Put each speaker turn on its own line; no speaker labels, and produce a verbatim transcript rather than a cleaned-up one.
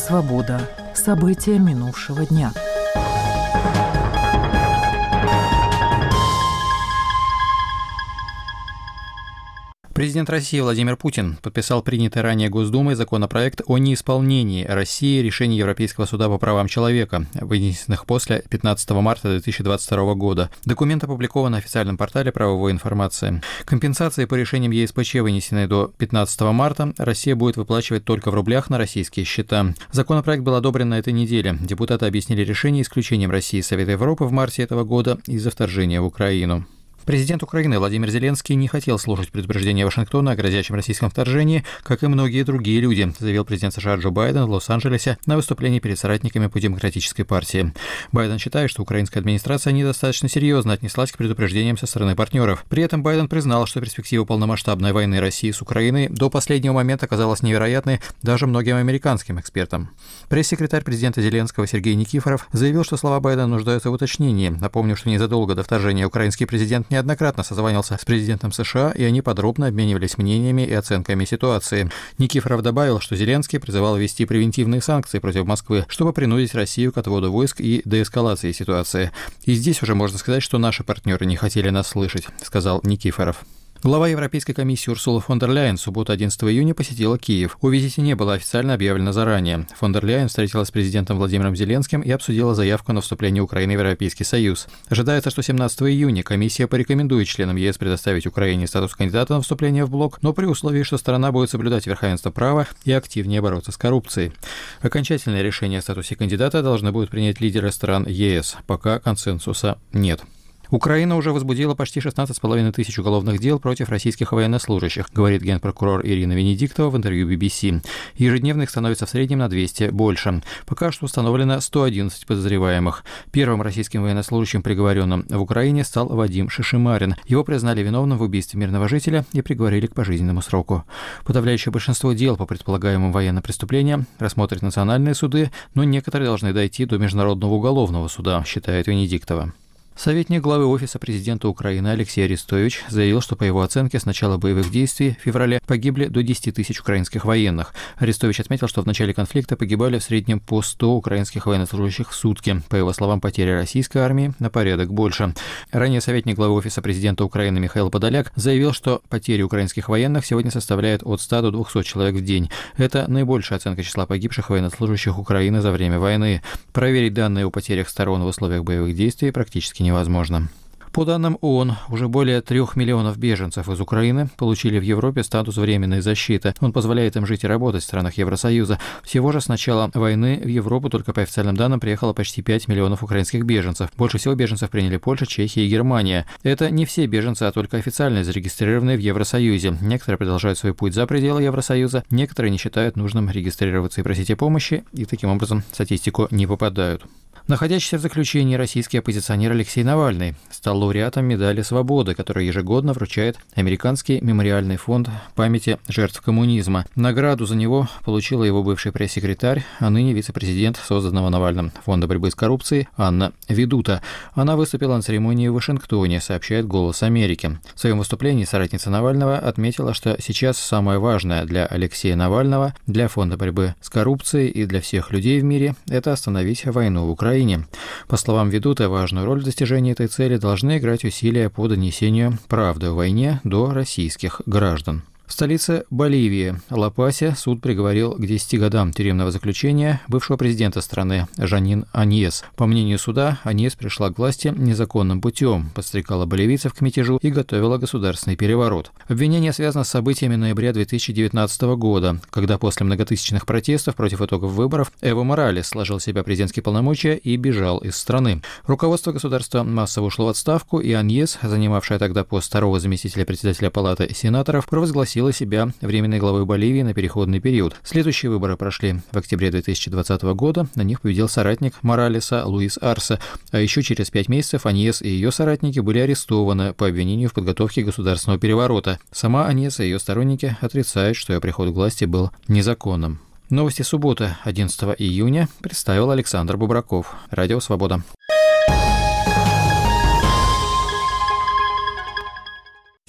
Свобода. События минувшего дня.
Президент России Владимир Путин подписал принятый ранее Госдумой законопроект о неисполнении России решений Европейского суда по правам человека, вынесенных после пятнадцатого марта две тысячи двадцать второго года. Документ опубликован на официальном портале правовой информации. Компенсации по решениям ЕСПЧ, вынесенные до пятнадцатого марта, Россия будет выплачивать только в рублях на российские счета. Законопроект был одобрен на этой неделе. Депутаты объяснили решение исключением России из Совета Европы в марте этого года из-за вторжения в Украину. Президент Украины Владимир Зеленский не хотел слушать предупреждения Вашингтона о грозящем российском вторжении, как и многие другие люди, заявил президент США Джо Байден в Лос-Анджелесе на выступлении перед соратниками по Демократической партии. Байден считает, что украинская администрация недостаточно серьезно отнеслась к предупреждениям со стороны партнеров. При этом Байден признал, что перспектива полномасштабной войны России с Украиной до последнего момента казалась невероятной даже многим американским экспертам. Пресс-секретарь президента Зеленского Сергей Никифоров заявил, что слова Байдена нуждаются в уточнении, напомнив, что незадолго до вторжения украинский президент не неоднократно созванивался с президентом США, и они подробно обменивались мнениями и оценками ситуации. Никифоров добавил, что Зеленский призывал ввести превентивные санкции против Москвы, чтобы принудить Россию к отводу войск и деэскалации ситуации. И здесь уже можно сказать, что наши партнеры не хотели нас слышать, сказал Никифоров. Глава Европейской комиссии Урсула фон дер Ляйен в субботу одиннадцатого июня посетила Киев. О визите не было официально объявлено заранее. Фон дер Ляйен встретилась с президентом Владимиром Зеленским и обсудила заявку на вступление Украины в Европейский Союз. Ожидается, что семнадцатого июня комиссия порекомендует членам ЕС предоставить Украине статус кандидата на вступление в блок, но при условии, что страна будет соблюдать верховенство права и активнее бороться с коррупцией. Окончательное решение о статусе кандидата должны будут принять лидеры стран ЕС. Пока консенсуса нет. Украина уже возбудила почти шестнадцать с половиной тысяч уголовных дел против российских военнослужащих, говорит генпрокурор Ирина Венедиктова в интервью би би си. Ежедневно их становится в среднем на двести больше. Пока что установлено сто одиннадцать подозреваемых. Первым российским военнослужащим, приговоренным в Украине, стал Вадим Шишимарин. Его признали виновным в убийстве мирного жителя и приговорили к пожизненному сроку. Подавляющее большинство дел по предполагаемым военным преступлениям рассмотрят национальные суды, но некоторые должны дойти до Международного уголовного суда, считает Венедиктова. Советник главы Офиса президента Украины Алексей Арестович заявил, что по его оценке с начала боевых действий в феврале погибли до десяти тысяч украинских военных. Арестович отметил, что в начале конфликта погибали в среднем по сто украинских военнослужащих в сутки. По его словам, потери российской армии на порядок больше. Ранее советник главы Офиса президента Украины Михаил Подоляк заявил, что потери украинских военных сегодня составляют от ста до двухсот человек в день. Это наибольшая оценка числа погибших военнослужащих Украины за время войны. Проверить данные о потерях сторон в условиях боевых действий практически не невозможно. По данным ООН, уже более трех миллионов беженцев из Украины получили в Европе статус временной защиты. Он позволяет им жить и работать в странах Евросоюза. Всего же с начала войны в Европу только по официальным данным приехало почти пять миллионов украинских беженцев. Больше всего беженцев приняли Польша, Чехия и Германия. Это не все беженцы, а только официально зарегистрированные в Евросоюзе. Некоторые продолжают свой путь за пределы Евросоюза, некоторые не считают нужным регистрироваться и просить о помощи, и таким образом в статистику не попадают. Находящийся в заключении российский оппозиционер Алексей Навальный стал лауреатом медали «Свободы», которую ежегодно вручает Американский мемориальный фонд памяти жертв коммунизма. Награду за него получила его бывший пресс-секретарь, а ныне вице-президент созданного Навальным Фонда борьбы с коррупцией Анна Ведута. Она выступила на церемонии в Вашингтоне, сообщает «Голос Америки». В своем выступлении соратница Навального отметила, что сейчас самое важное для Алексея Навального, для Фонда борьбы с коррупцией и для всех людей в мире – это остановить войну в Украине. По словам Ведуты, важную роль в достижении этой цели должны играть усилия по донесению правды о войне до российских граждан. В столице Боливии, Ла-Пасе, суд приговорил к десяти годам тюремного заключения бывшего президента страны Жанин Аньес. По мнению суда, Аньес пришла к власти незаконным путем, подстрекала боливийцев к мятежу и готовила государственный переворот. Обвинение связано с событиями ноября две тысячи девятнадцатого года, когда после многотысячных протестов против итогов выборов Эво Моралес сложил в себя президентские полномочия и бежал из страны. Руководство государства массово ушло в отставку, и Аньес, занимавшая тогда пост второго заместителя председателя Палаты сенаторов, провозгласила себя временной главой Боливии на переходный период. Следующие выборы прошли в октябре две тысячи двадцатого года. На них победил соратник Моралеса Луис Арсе. А еще через пять месяцев Аньес и ее соратники были арестованы по обвинению в подготовке государственного переворота. Сама Аньес и ее сторонники отрицают, что ее приход к власти был незаконным. Новости субботы, одиннадцатого июня, представил Александр Бубраков. Радио «Свобода».